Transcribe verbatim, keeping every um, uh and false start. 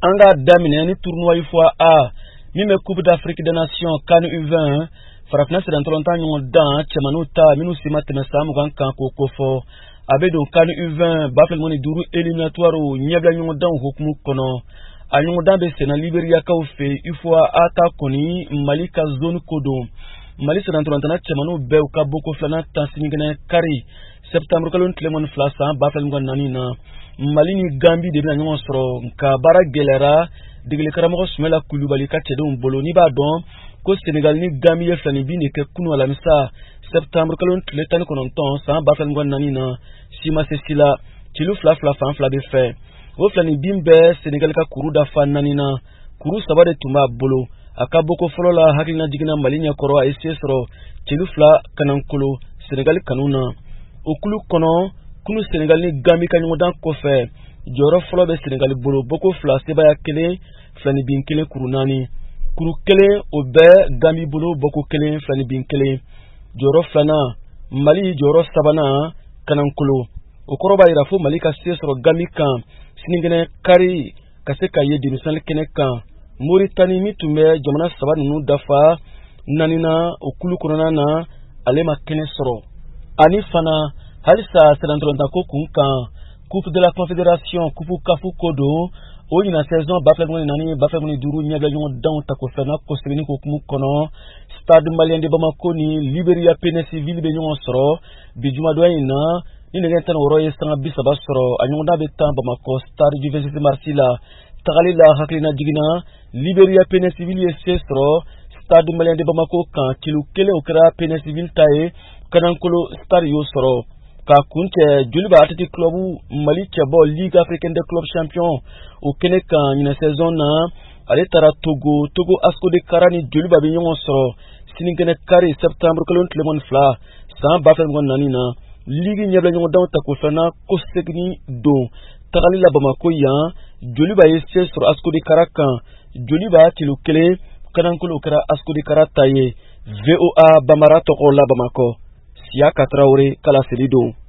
anga damine ni tournoi fois A mime Coupe d'Afrique des Nations CAN U vingt farafina sedan tolonta nyongo dan chemanuta minu simate mesamu kan ko kofo abedo CAN U vingt bafel moni duru éliminatoire nyabla nyongo dan hukumu kono anyongo dan be sena Liberia ka ofe ifwa ata koni Malika zone kodo Mali sedan tolonta na chemanu be ka boko flana tansinigene kari septembre kalon tlemon flasa bafel ngon nanina Mali ni Gambie de na nyongo soro ka bara gelera digle karamo sumela kulubali ka tedon boloni ba don ko Senegal ni Gambie ye flani bi ne ke kunu ala misa septembre kalon tletani kononton sa bafel ngon nanina sima sesila tilu fla fla fan fla be fe wo flani bimbe Senegal ka kuru da fan nanina kuru sabade tuma bolo akaboko folola hakina digina Mali nya koro a esesro tilu fla kanankolo Senegal kanuna okulu kono kunu Senegal ni Gambie kanyo dan ko fe joro folo be Senegal bolo boko fla sebaya kele flani bin kele kuru nani kuru kele obe Gambie bolo boko kele flani bin kele joro flana Mali joro sabana kanankolo okoroba irafu Mali ka sesro Gambie kan siningene kari kaseka ye dimisal kene kan Mauritanie mitume jamana sabanu nu dafa nanina okulu konona na alema kene soro ani fana halisa sedantolonta ko kunkan Coupe de la Confédération Coupe Kafu Kodo o ina saison bafel ngoni nani bafel ngoni duru nyabla nyon dan tako fena ko sebini ko kumu kono Stade Malien de Bamako ni Liberia Pénéciville be nyon soro bi juma do ina ni ne tan woro yesanga bisaba soro anyon da be tan Bamako Stade du vingt-sept Marsila tagalila haklina digina Liberia Pénéciville sesro Stade Malien de Bamako kan kilu kele okra Pénéciville tae kanankolo Stade yo soro ka kunte juliba atati club Mali Tchabo Ligue africaine des clubs champions au Keneka une saison na ale tara Togo Togo asko de karani juliba bi nyon soro siningene kari septembre kolon lemon fla sa bafel ngon nanina Ligue nyabla nyon daw tako fana ko segni do tagali la Bamako ya juliba yesse soro asko de karaka juliba tilu kele kanankolo kara asko de karataye V O A Bamara to la Bamako Siaka Traoré Kala Selido